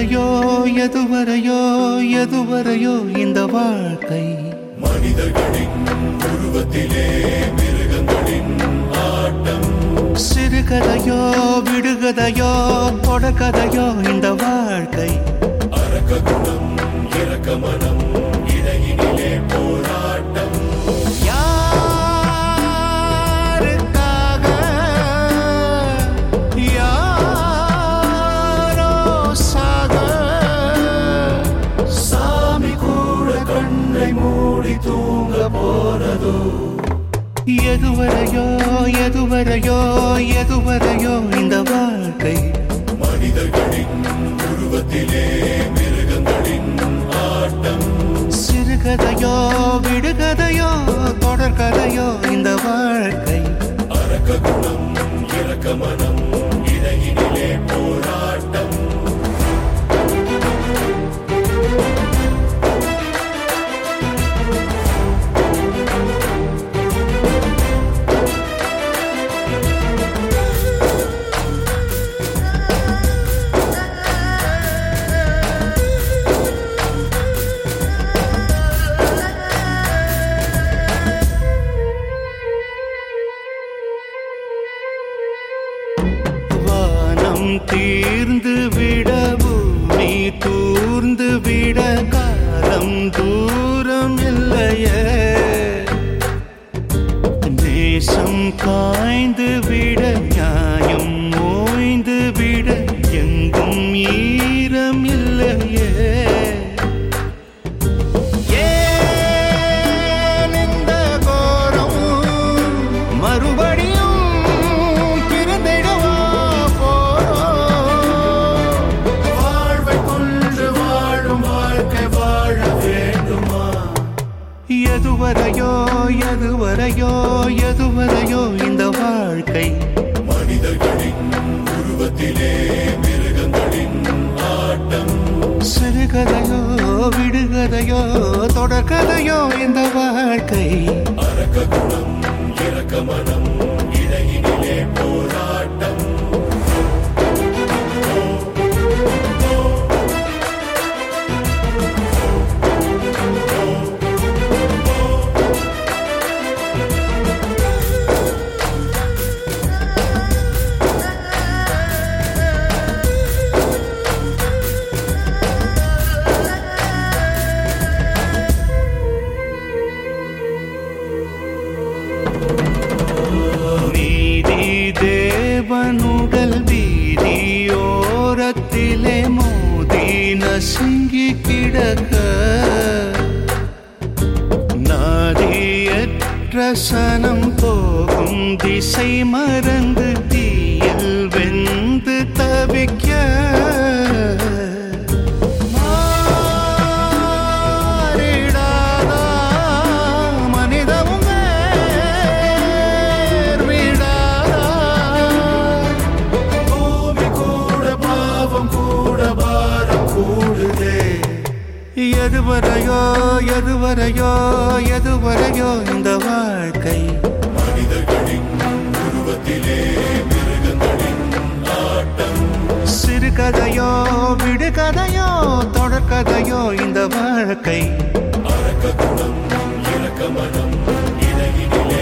எதுவரையோ எதுவரையோ எதுவரையோ இந்த வாழ்க்கை மனிதர்களின் உருவத்திலே மிருகங்களின் ஆட்டம். சிறுகதையோ விடுகதையோ தொடர்கதையோ இந்த வாழ்க்கை. அரக்க குணம் இரக்க மனம் இடையினிலே போராட்டம். யாருக்காக யாரோ சாக சாமி கூட கண்ணை மூடி தூங்க போனதோ. எதுவரையோ எதுவரையோ எதுவரையோ இந்த வாழ்க்கை மனிதர்களின் உருவத்திலே மிருகங்களின் ஆட்டம். சிறுகதையோ விடுகதையோ தொடர்கதையோ இந்த வாழ்க்கை. அரக்க குணம் இரக்க மனம் இடையினிலே போராட்டம். தீர்ந்து விட பூமி தூர்ந்து விட காலம் தூரம் இல்லையே. நேசம் காய்ந்து விட நியாயம் ஓய்ந்து விட எங்கும் ஈரம் இல்லையே. ஏன் இந்த கோரம் மறுபடியும் எதுவரையோ எதுவரையோ எதுவரையோ இந்த வாழ்க்கை மனிதர்களின் உருவத்திலே மிருகங்களின் ஆட்டம். சிறுகதையோ விடுகதையோ தொடர்கதையோ இந்த வாழ்க்கை. அரக்க குணம் இரக்க மனம் இடையினிலே போராட்டம். தேவனுடல் வீதியோரத்திலே மோதி நசுங்கி கிடக்க நாதியற்ற சனம் போகும் திசை மறந்து தீயில் வெந்து தவிக்க. எதுவரையோ எதுவரையோ எதுவரையோ இந்த வாழ்க்கை மனிதர்களின் உருவத்திலே மிருகங்களின் ஆட்டம். சிறுகதையோ விடுகதையோ தொடர்கதையோ இந்த வாழ்க்கை. அரக்க குணம் இரக்க மனம் இடையினிலே